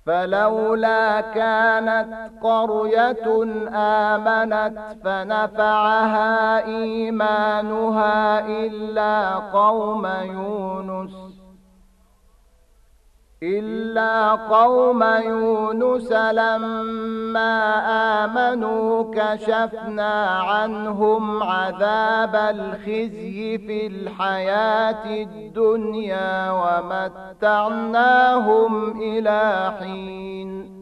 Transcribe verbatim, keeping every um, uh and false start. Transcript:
فلولا كانت قرية آمنت فنفعها إيمانها إلا قوم يونس إلا قوم يونس لما آمنوا كشفنا عنهم عذاب الخزي في الحياة الدنيا ومتعناهم إلى حين